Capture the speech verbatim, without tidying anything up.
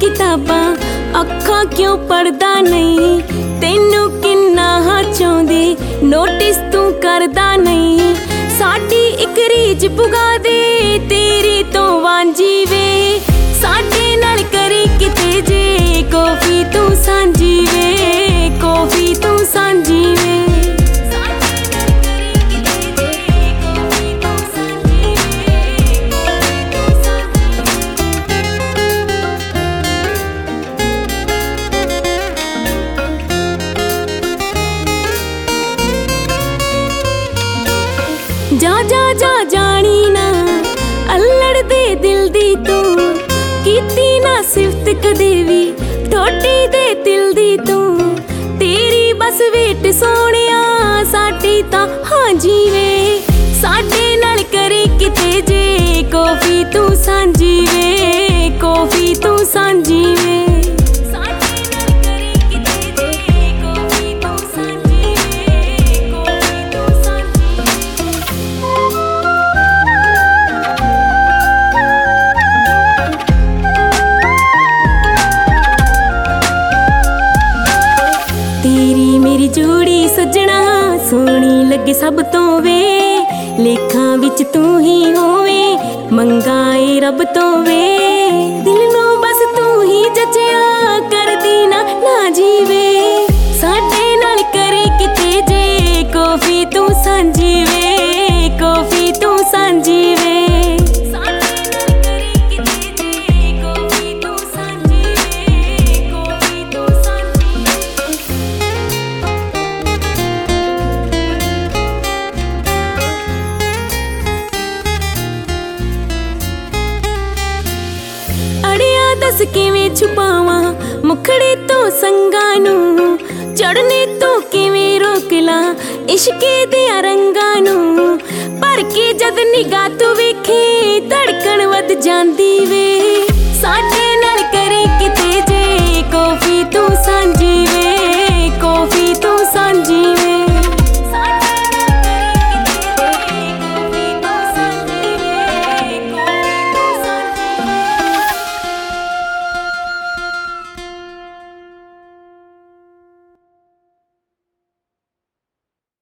किताबां अखां क्यों पढ़दा नहीं, तैनू किन्ना चाहुंदी नोटिस तू करदा नहीं। साडी इक रीज पुगा दे तेरी तो वांझी वे, साडे नाल करी किते जे कॉफी तू सांझी वे, कॉफी तू सांझी वे। जा जा जा जानी ना अल्लड़ दे दिल दी तू, कीती ना सिफत कदे वी ठोटी दे दिल दी तू। तेरी बस वेट सोनिया साडी तां हां जी वे, साडे नाल करी किते जे कॉफी तू सांझी वे, कॉफी तू सांझी वे। तेरी मेरी जोड़ी सजना सोहनी लगे सब तो वे, लेखां विच तू ही होवे मंगाए रब तो वे। दिल नू बस तू ही जचिया कर दी ना ना जीवे, साडे नाल करे किते जे कॉफी तू सांझी वे, कॉफी तू सांझी वे। दस किवें छुपावां मुखड़े तो संगां नू, चढ़ने तो किवें रोक ला इश्के दियां रंगां नू। भर के जद निगाह तू वेखे धड़कन वध जांदी वे, साडे नाल करे किते जे कॉफी तू सांझी